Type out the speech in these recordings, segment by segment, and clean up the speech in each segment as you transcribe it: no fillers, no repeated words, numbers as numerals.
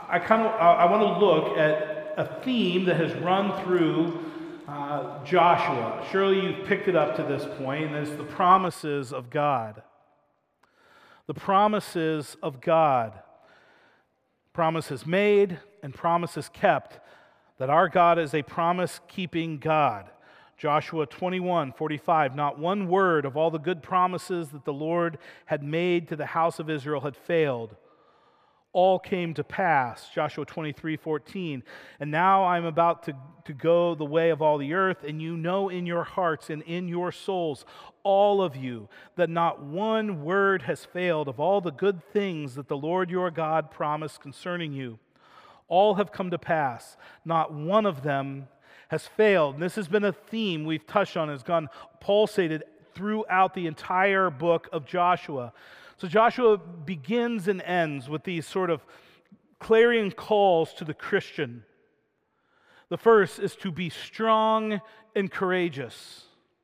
I want to look at a theme that has run through Joshua. Surely you've picked it up to this point, and it's the promises of God. The promises of God. Promises made and promises kept, that our God is a promise-keeping God. Joshua 21:45, not one word of all the good promises that the Lord had made to the house of Israel had failed. All came to pass. Joshua 23:14, and now I'm about to go the way of all the earth, and you know in your hearts and in your souls, all of you, that not one word has failed of all the good things that the Lord your God promised concerning you. All have come to pass. Not one of them has failed. And this has been a theme we've touched on, has gone pulsated throughout the entire book of Joshua. So Joshua begins and ends with these sort of clarion calls to the Christian. The first is to be strong and courageous.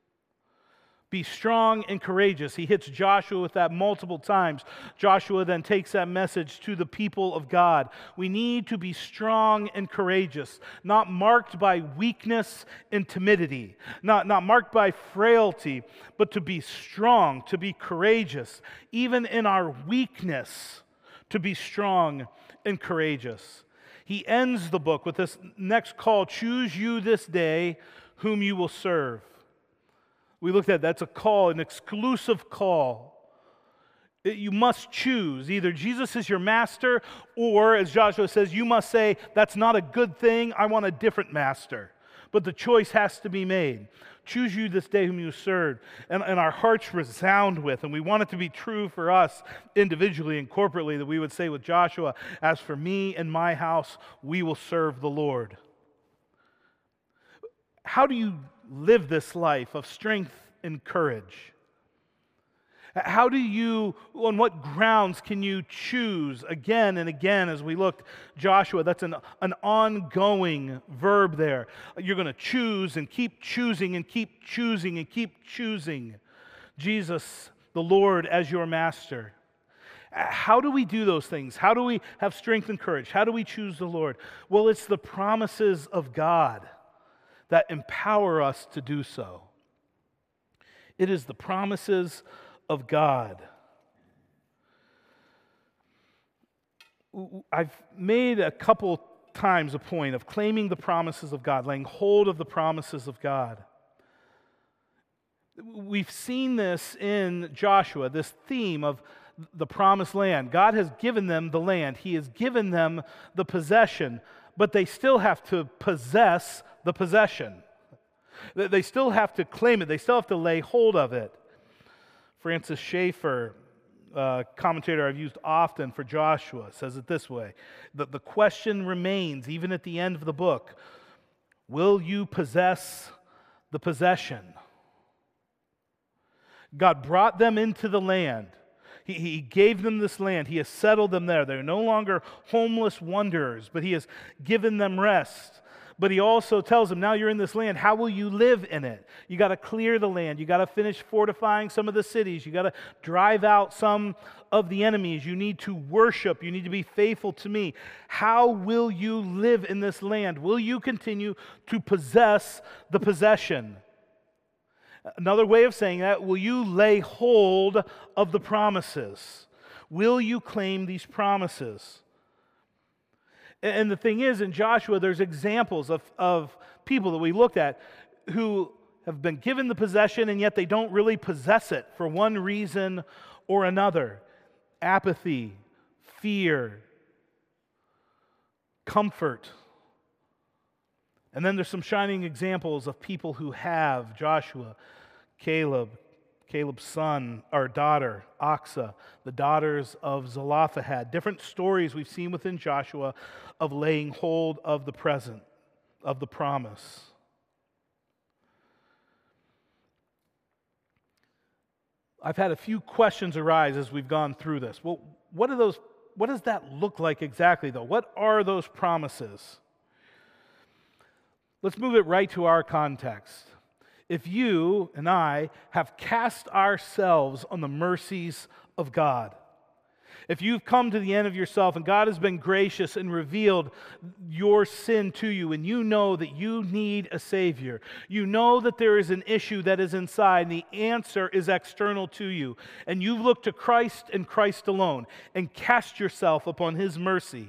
Be strong and courageous. He hits Joshua with that multiple times. Joshua then takes that message to the people of God. We need to be strong and courageous, not marked by weakness and timidity, not marked by frailty, but to be strong, to be courageous, even in our weakness, to be strong and courageous. He ends the book with this next call, choose you this day whom you will serve. We looked at that's a call, an exclusive call. You must choose. Either Jesus is your master, or as Joshua says, you must say, that's not a good thing, I want a different master. But the choice has to be made. Choose you this day whom you serve. And our hearts resound with, and we want it to be true for us individually and corporately, that we would say with Joshua, as for me and my house, we will serve the Lord. How do you live this life of strength and courage? How do you, on what grounds can you choose again and again as we looked Joshua? That's an ongoing verb there. You're going to choose and keep choosing and keep choosing and keep choosing Jesus, the Lord, as your master. How do we do those things? How do we have strength and courage? How do we choose the Lord? Well, it's the promises of God that empower us to do so. It is the promises of God. I've made a couple times a point of claiming the promises of God, laying hold of the promises of God. We've seen this in Joshua, this theme of the promised land. God has given them the land. He has given them the possession, but they still have to possess the possession. They still have to claim it. They still have to lay hold of it. Francis Schaeffer, a commentator I've used often for Joshua, says it this way, that the question remains, even at the end of the book, will you possess the possession? God brought them into the land. He gave them this land. He has settled them there. They're no longer homeless wanderers, but He has given them rest. But He also tells them, now you're in this land, how will you live in it? You got to clear the land. You got to finish fortifying some of the cities. You got to drive out some of the enemies. You need to worship. You need to be faithful to me. How will you live in this land? Will you continue to possess the possession? Another way of saying that, will you lay hold of the promises? Will you claim these promises? And the thing is, in Joshua, there's examples of people that we looked at who have been given the possession and yet they don't really possess it for one reason or another. Apathy, fear, comfort. And then there's some shining examples of people who have: Joshua, Caleb's son or daughter, Achsah, the daughters of Zelophehad. Different stories we've seen within Joshua of laying hold of the present, of the promise. I've had a few questions arise as we've gone through this. Well, what does that look like exactly, though? What are those promises? Let's move it right to our context. If you and I have cast ourselves on the mercies of God, If you've come to the end of yourself and God has been gracious and revealed your sin to you, and you know that you need a Savior, you know that there is an issue that is inside and the answer is external to you, and you look to Christ and Christ alone and cast yourself upon His mercy,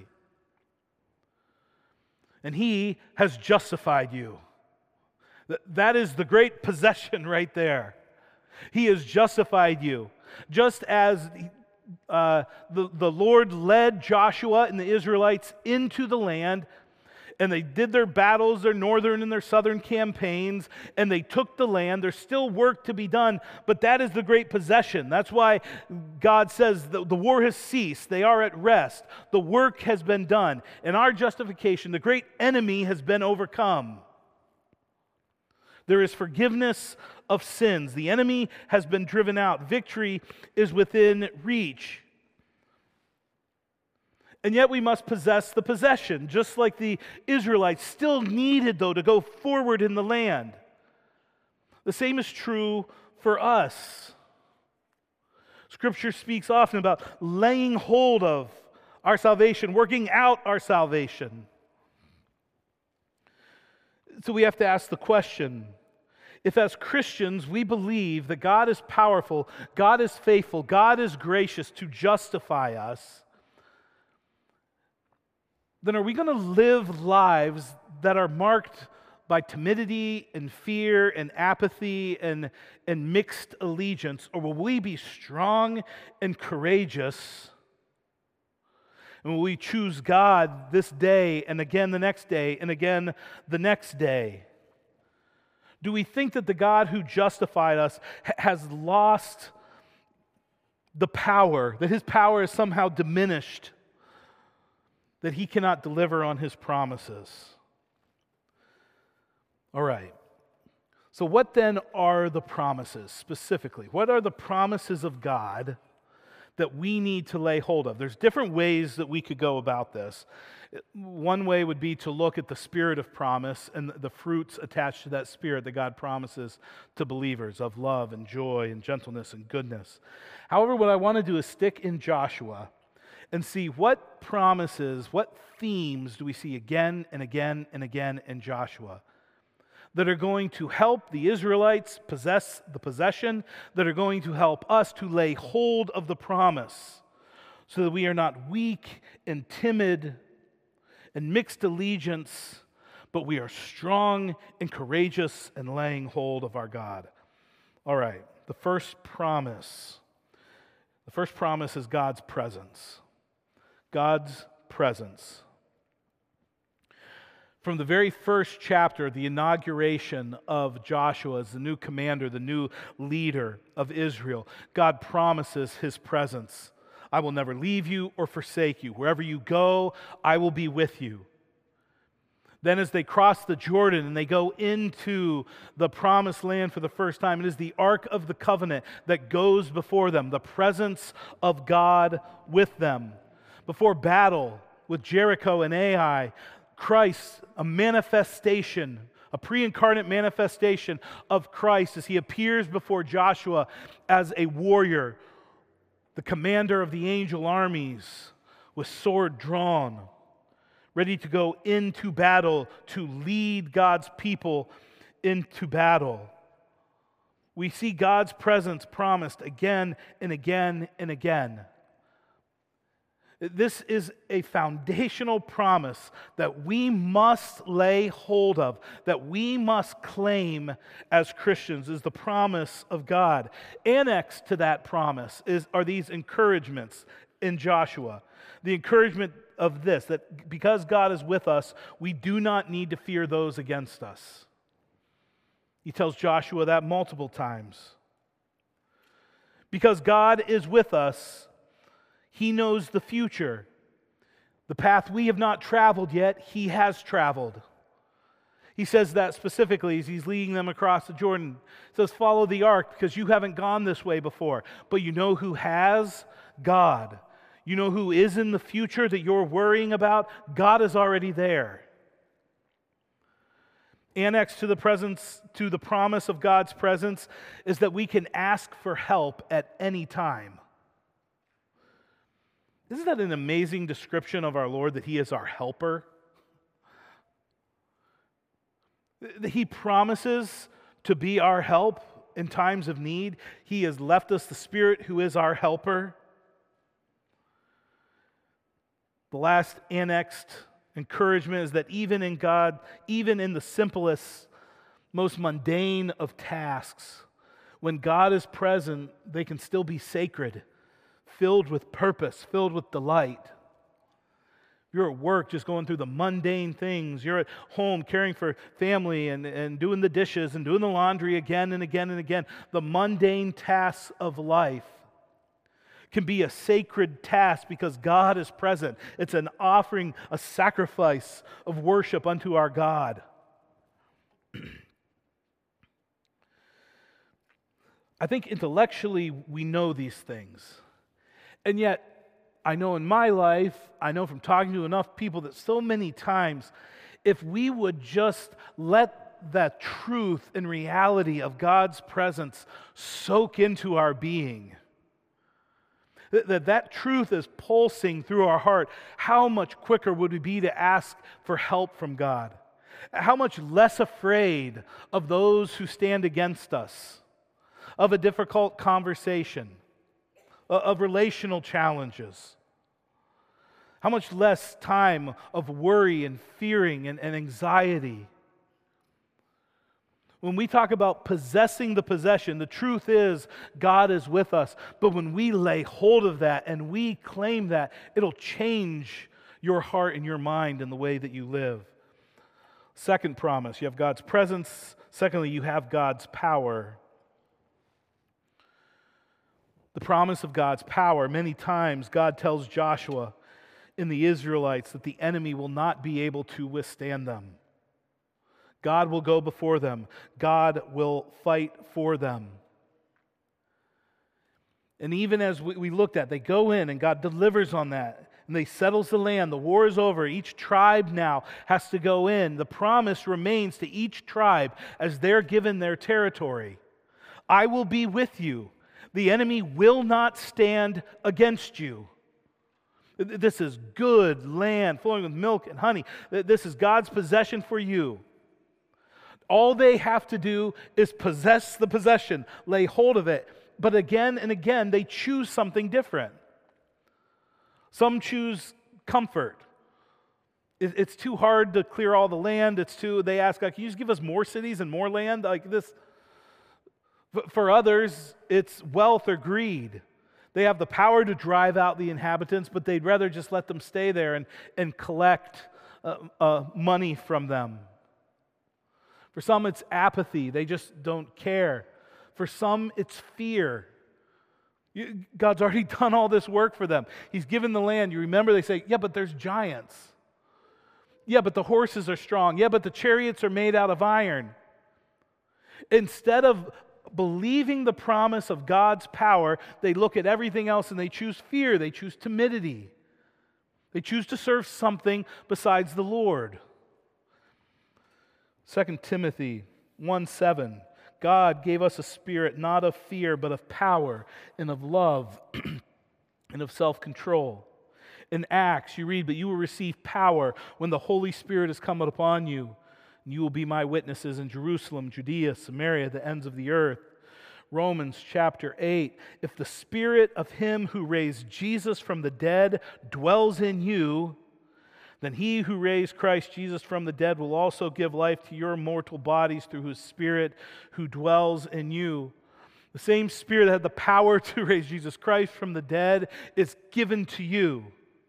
and He has justified you. That is the great possession right there. He has justified you. Just as the Lord led Joshua and the Israelites into the land, and they did their battles, their northern and their southern campaigns, and they took the land. There's still work to be done, but that is the great possession. That's why God says the war has ceased. They are at rest. The work has been done. In our justification, the great enemy has been overcome. There is forgiveness of sins. The enemy has been driven out. Victory is within reach. And yet we must possess the possession, just like the Israelites still needed, though, to go forward in the land. The same is true for us. Scripture speaks often about laying hold of our salvation, working out our salvation. So we have to ask the question, if as Christians we believe that God is powerful, God is faithful, God is gracious to justify us, then are we going to live lives that are marked by timidity and fear and apathy and mixed allegiance? Or will we be strong and courageous? And will we choose God this day and again the next day and again the next day? Do we think that the God who justified us has lost the power, that His power is somehow diminished, that He cannot deliver on His promises? All right. So what then are the promises specifically? What are the promises of God that we need to lay hold of? There's different ways that we could go about this. One way would be to look at the spirit of promise and the fruits attached to that spirit that God promises to believers of love and joy and gentleness and goodness. However, what I want to do is stick in Joshua and see what promises, what themes do we see again and again and again in Joshua that are going to help the Israelites possess the possession, that are going to help us to lay hold of the promise so that we are not weak and timid and mixed allegiance, but we are strong and courageous and laying hold of our God. All right, the first promise. The first promise is God's presence. God's presence. From the very first chapter, the inauguration of Joshua as the new commander, the new leader of Israel, God promises His presence. I will never leave you or forsake you. Wherever you go, I will be with you. Then as they cross the Jordan and they go into the promised land for the first time, it is the Ark of the Covenant that goes before them, the presence of God with them. Before battle with Jericho and Ai, Christ, a manifestation, a pre-incarnate manifestation of Christ as He appears before Joshua as a warrior, the commander of the angel armies with sword drawn, ready to go into battle to lead God's people into battle. We see God's presence promised again and again and again. This is a foundational promise that we must lay hold of, that we must claim as Christians, is the promise of God. Annexed to that promise are these encouragements in Joshua. The encouragement of this, that because God is with us, we do not need to fear those against us. He tells Joshua that multiple times. Because God is with us, He knows the future. The path we have not traveled yet, He has traveled. He says that specifically as He's leading them across the Jordan. He says, follow the ark because you haven't gone this way before. But you know who has? God. You know who is in the future that you're worrying about? God is already there. Annexed to the promise of God's presence is that we can ask for help at any time. Isn't that an amazing description of our Lord, that He is our helper? That He promises to be our help in times of need. He has left us the Spirit who is our helper. The last annexed encouragement is that even in God, even in the simplest, most mundane of tasks, when God is present, they can still be sacred, filled with purpose, filled with delight. You're at work just going through the mundane things. You're at home caring for family and doing the dishes and doing the laundry again and again and again. The mundane tasks of life can be a sacred task because God is present. It's an offering, a sacrifice of worship unto our God. I think intellectually we know these things. And yet, I know in my life, I know from talking to enough people that so many times, if we would just let that truth and reality of God's presence soak into our being, that truth is pulsing through our heart, how much quicker would we be to ask for help from God? How much less afraid of those who stand against us, of a difficult conversation, of relational challenges. How much less time of worry and fearing and anxiety. When we talk about possessing the possession, the truth is God is with us. But when we lay hold of that and we claim that, it'll change your heart and your mind and the way that you live. Second promise, you have God's presence. Secondly, you have God's power. The promise of God's power. Many times God tells Joshua and the Israelites that the enemy will not be able to withstand them. God will go before them. God will fight for them. And even as we looked at, they go in and God delivers on that. And they settles the land. The war is over. Each tribe now has to go in. The promise remains to each tribe as they're given their territory. I will be with you. The enemy will not stand against you. This is good land flowing with milk and honey. This is God's possession for you. All they have to do is possess the possession, lay hold of it. But again and again, they choose something different. Some choose comfort. It's too hard to clear all the land. They ask, can you just give us more cities and more land? Like this. For others, it's wealth or greed. They have the power to drive out the inhabitants, but they'd rather just let them stay there and collect money from them. For some, it's apathy. They just don't care. For some, it's fear. God's already done all this work for them. He's given the land. You remember they say, yeah, but there's giants. Yeah, but the horses are strong. Yeah, but the chariots are made out of iron. Instead of believing the promise of God's power, they look at everything else and they choose fear. They choose timidity. They choose to serve something besides the Lord. 2 Timothy 1:7, God gave us a spirit not of fear, but of power and of love and of self-control. In Acts, you read, but you will receive power when the Holy Spirit has come upon you. And you will be my witnesses in Jerusalem, Judea, Samaria, the ends of the earth. Romans chapter 8, if the Spirit of Him who raised Jesus from the dead dwells in you, then He who raised Christ Jesus from the dead will also give life to your mortal bodies through His Spirit who dwells in you. The same Spirit that had the power to raise Jesus Christ from the dead is given to you.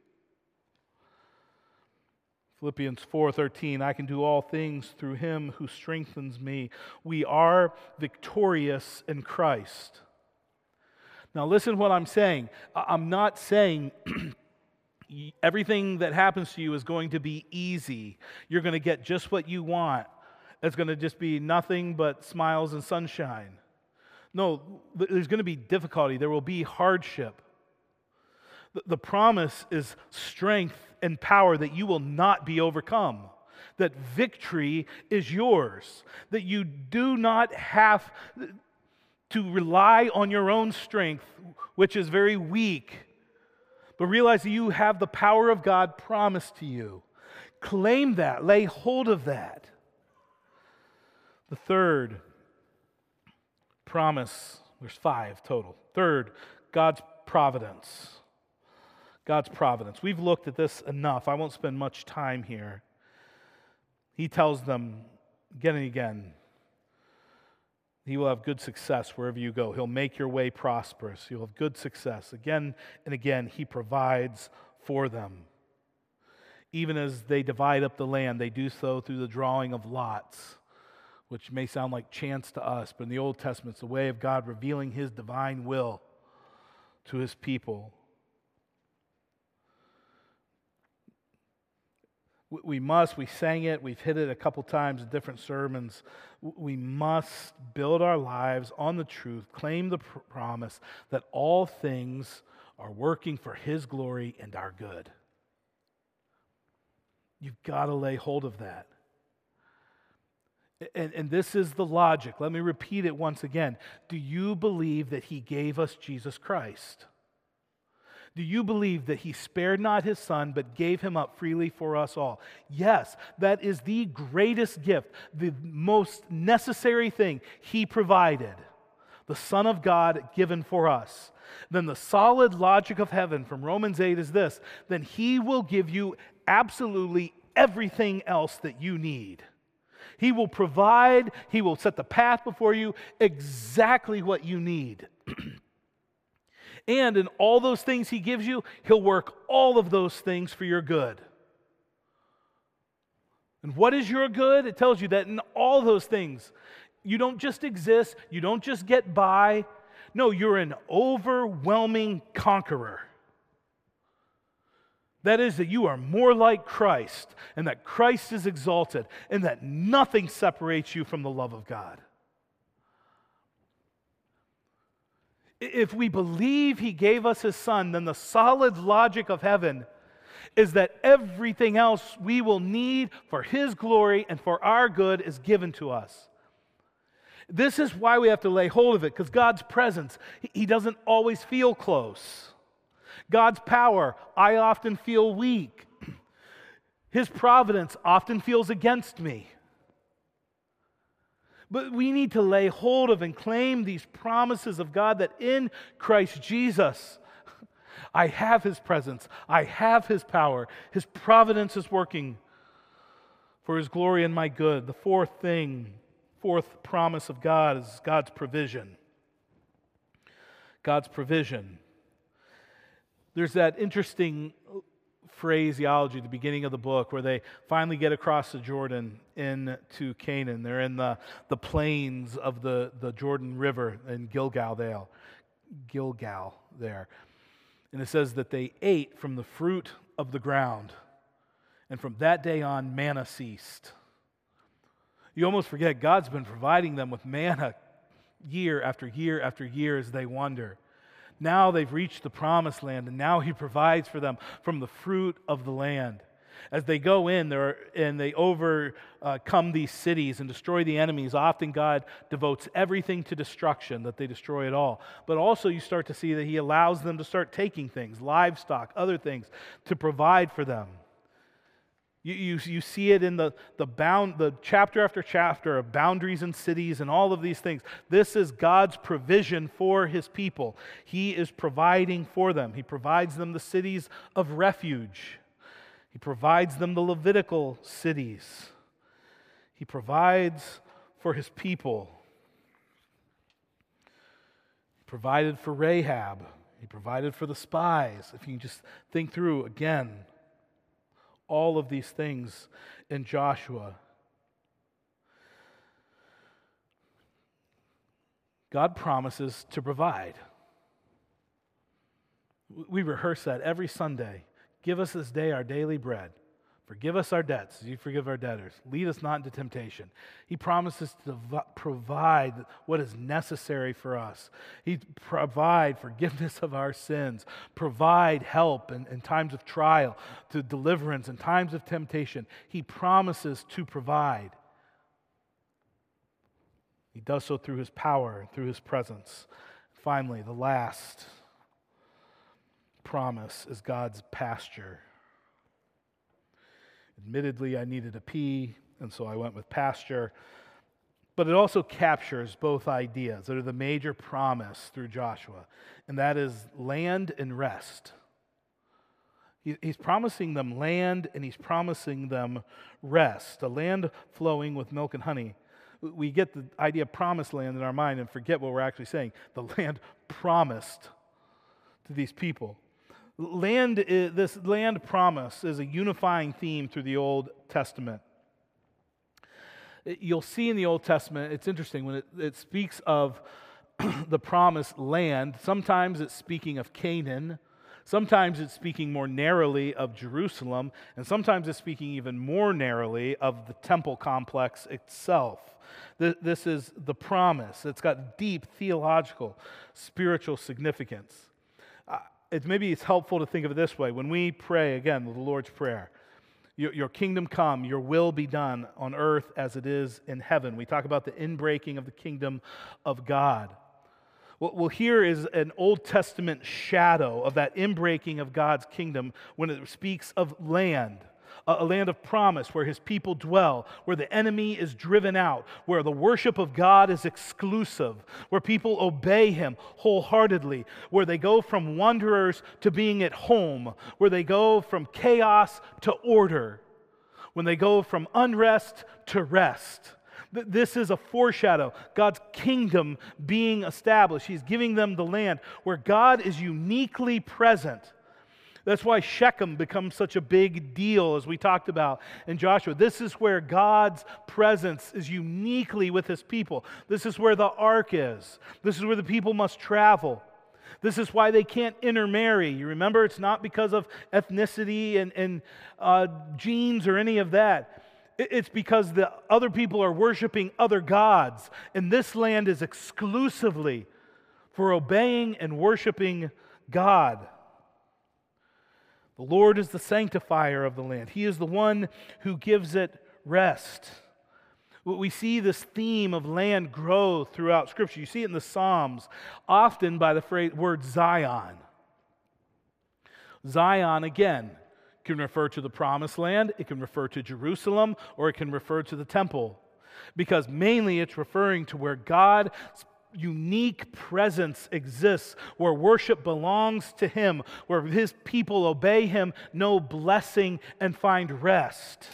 Philippians 4:13, I can do all things through Him who strengthens me. We are victorious in Christ. Now listen to what I'm saying. I'm not saying everything that happens to you is going to be easy. You're going to get just what you want. It's going to just be nothing but smiles and sunshine. No, there's going to be difficulty. There will be hardship. The promise is strength and power that you will not be overcome, that victory is yours, that you do not have to rely on your own strength, which is very weak, But realize that you have the power of God promised to you. Claim that. Lay hold of that. The third promise, there's 5 total. Third, God's providence. God's providence. We've looked at this enough. I won't spend much time here. He tells them again and again, He will have good success wherever you go. He'll make your way prosperous. You'll have good success. Again and again, He provides for them. Even as they divide up the land, they do so through the drawing of lots, which may sound like chance to us, but in the Old Testament, it's the way of God revealing His divine will to His people. We sang it, we've hit it a couple times in different sermons. We must build our lives on the truth, claim the promise that all things are working for His glory and our good. You've got to lay hold of that. And this is the logic. Let me repeat it once again. Do you believe that He gave us Jesus Christ? Do you believe that He spared not His Son, but gave Him up freely for us all? Yes, that is the greatest gift, the most necessary thing He provided. The Son of God given for us. Then the solid logic of heaven from Romans 8 is this: then He will give you absolutely everything else that you need. He will provide, He will set the path before you, exactly what you need. And in all those things He gives you, He'll work all of those things for your good. And what is your good? It tells you that in all those things, you don't just exist, you don't just get by. No, you're an overwhelming conqueror. That is, that you are more like Christ, and that Christ is exalted, and that nothing separates you from the love of God. If we believe He gave us His Son, then the solid logic of heaven is that everything else we will need for His glory and for our good is given to us. This is why we have to lay hold of it, because God's presence, He doesn't always feel close. God's power, I often feel weak. His providence often feels against me. But we need to lay hold of and claim these promises of God that in Christ Jesus, I have His presence, I have His power, His providence is working for His glory and my good. The fourth promise of God is God's provision. God's provision. There's that interesting phraseology at the beginning of the book where they finally get across the Jordan into Canaan. They're in the plains of the Jordan River in Gilgal there. And it says that they ate from the fruit of the ground. And from that day on, manna ceased. You almost forget God's been providing them with manna year after year after year as they wander. Now they've reached the promised land, and now He provides for them from the fruit of the land. As they go in and they overcome these cities and destroy the enemies, often God devotes everything to destruction, that they destroy it all. But also you start to see that He allows them to start taking things, livestock, other things, to provide for them. You see it in the chapter after chapter of boundaries and cities and all of these things. This is God's provision for His people. He is providing for them. He provides them the cities of refuge. He provides them the Levitical cities. He provides for His people. He provided for Rahab. He provided for the spies. If you can just think through again, all of these things in Joshua. God promises to provide. We rehearse that every Sunday. Give us this day our daily bread. Forgive us our debts as you forgive our debtors. Lead us not into temptation. He promises to provide what is necessary for us. He provide forgiveness of our sins. Provide help in times of trial, to deliverance in times of temptation. He promises to provide. He does so through His power and through His presence. Finally, the last promise is God's pasture. Admittedly, I needed a P, and so I went with pasture. But it also captures both ideas that are the major promise through Joshua, and that is land and rest. He's promising them land, and he's promising them rest, a land flowing with milk and honey. We get the idea of promised land in our mind and forget what we're actually saying. The land promised to these people. This land promise is a unifying theme through the Old Testament. You'll see in the Old Testament, it's interesting, when it speaks of the promised land, sometimes it's speaking of Canaan, sometimes it's speaking more narrowly of Jerusalem, and sometimes it's speaking even more narrowly of the temple complex itself. This is the promise. It's got deep theological, spiritual significance. Maybe it's helpful to think of it this way. When we pray, again, the Lord's Prayer, your kingdom come, your will be done on earth as it is in heaven. We talk about the inbreaking of the kingdom of God. Well, here is an Old Testament shadow of that inbreaking of God's kingdom when it speaks of land, a land of promise where his people dwell, where the enemy is driven out, where the worship of God is exclusive, where people obey him wholeheartedly, where they go from wanderers to being at home, where they go from chaos to order, when they go from unrest to rest. This is a foreshadow, God's kingdom being established. He's giving them the land where God is uniquely present. That's why Shechem becomes such a big deal, as we talked about in Joshua. This is where God's presence is uniquely with his people. This is where the ark is. This is where the people must travel. This is why they can't intermarry. You remember, it's not because of ethnicity and genes or any of that. It's because the other people are worshiping other gods, and this land is exclusively for obeying and worshiping God. The Lord is the sanctifier of the land. He is the one who gives it rest. We see this theme of land grow throughout Scripture. You see it in the Psalms, often by the word Zion. Zion, again, can refer to the promised land, it can refer to Jerusalem, or it can refer to the temple. Because mainly it's referring to where God's unique presence exists, where worship belongs to him, where his people obey him, know blessing, and find rest.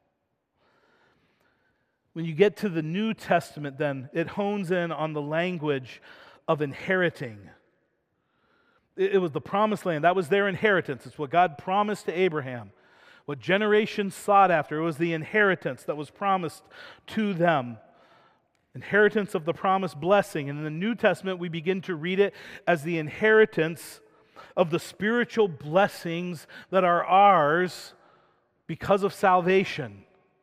When you get to the New Testament, then, it hones in on the language of inheriting. It was the promised land. That was their inheritance. It's what God promised to Abraham, what generations sought after. It was the inheritance that was promised to them. Inheritance of the promised blessing. And in the New Testament, we begin to read it as the inheritance of the spiritual blessings that are ours because of salvation.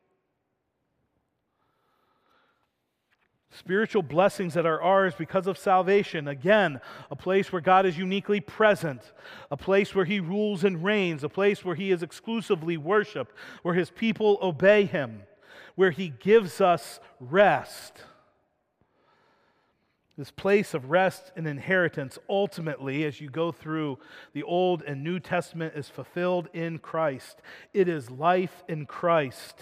Spiritual blessings that are ours because of salvation. Again, a place where God is uniquely present, a place where he rules and reigns, a place where he is exclusively worshiped, where his people obey him, where he gives us rest. This place of rest and inheritance, ultimately, as you go through the Old and New Testament, is fulfilled in Christ. It is life in Christ.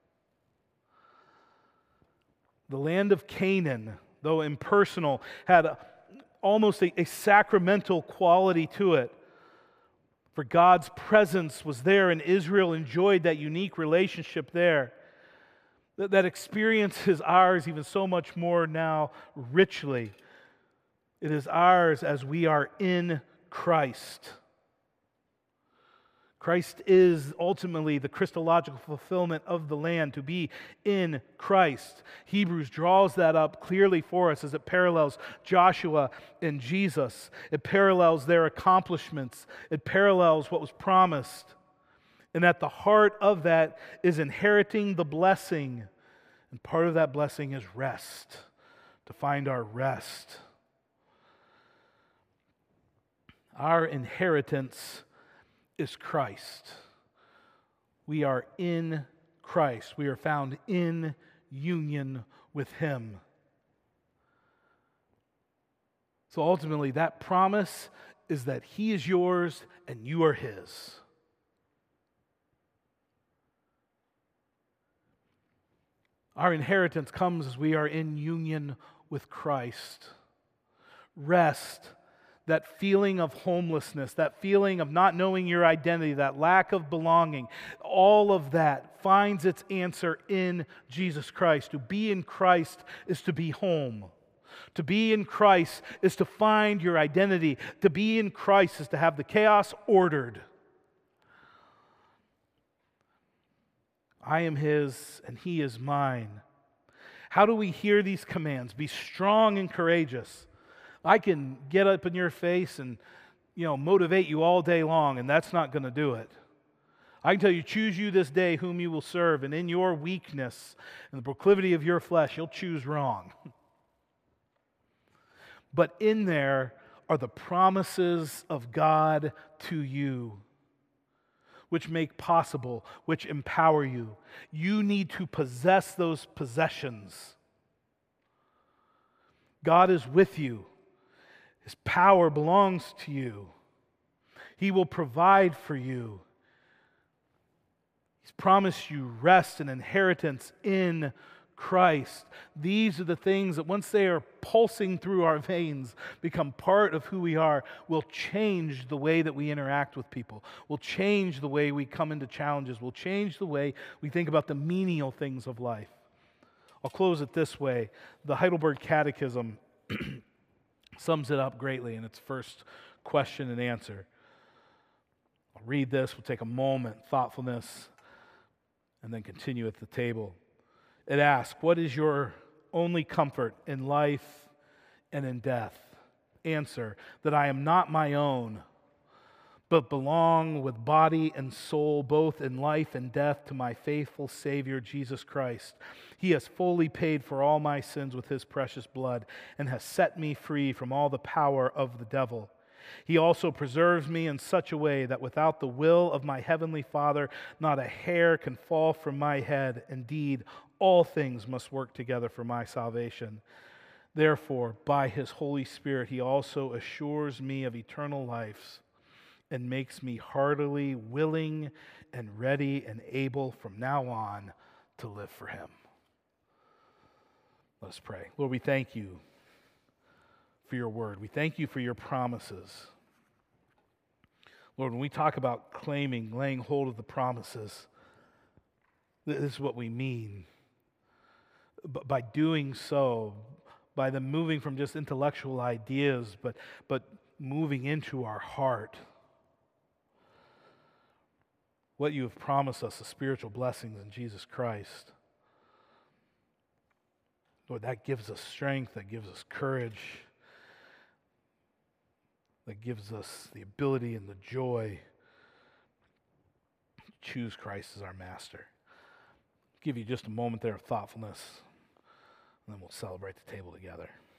The land of Canaan, though impersonal, had almost a sacramental quality to it. For God's presence was there, and Israel enjoyed that unique relationship there. That experience is ours even so much more now richly. It is ours as we are in Christ. Christ is ultimately the Christological fulfillment of the land, to be in Christ. Hebrews draws that up clearly for us as it parallels Joshua and Jesus. It parallels their accomplishments. It parallels what was promised. And at the heart of that is inheriting the blessing. And part of that blessing is rest, to find our rest. Our inheritance is Christ. We are in Christ. We are found in union with him. So ultimately, that promise is that He is yours and you are His. Our inheritance comes as we are in union with Christ. Rest, that feeling of homelessness, that feeling of not knowing your identity, that lack of belonging, all of that finds its answer in Jesus Christ. To be in Christ is to be home. To be in Christ is to find your identity. To be in Christ is to have the chaos ordered. I am His and He is mine. How do we hear these commands? Be strong and courageous. I can get up in your face and, motivate you all day long, and that's not going to do it. I can tell you, choose you this day whom you will serve, and in your weakness and the proclivity of your flesh, you'll choose wrong. But in there are the promises of God to you, which make possible, which empower you. You need to possess those possessions. God is with you. His power belongs to you. He will provide for you. He's promised you rest and inheritance in Christ. These are the things that once they are pulsing through our veins, become part of who we are, will change the way that we interact with people, will change the way we come into challenges, will change the way we think about the menial things of life. I'll close it this way. The Heidelberg Catechism sums it up greatly in its first question and answer. I'll read this, we'll take a moment, thoughtfulness, and then continue at the table. It asks, what is your only comfort in life and in death? Answer, that I am not my own, but belong with body and soul, both in life and death, to my faithful Savior, Jesus Christ. He has fully paid for all my sins with His precious blood and has set me free from all the power of the devil. He also preserves me in such a way that without the will of my heavenly Father, not a hair can fall from my head. Indeed, all things must work together for my salvation. Therefore, by His Holy Spirit, He also assures me of eternal life and makes me heartily willing and ready and able from now on to live for Him. Let us pray. Lord, we thank You for Your word. We thank You for Your promises. Lord, when we talk about claiming, laying hold of the promises, this is what we mean. But by doing so, by them moving from just intellectual ideas, but moving into our heart, what You have promised us, the spiritual blessings in Jesus Christ. Lord, that gives us strength, that gives us courage, that gives us the ability and the joy to choose Christ as our master. I'll give you just a moment there of thoughtfulness, and then we'll celebrate the table together.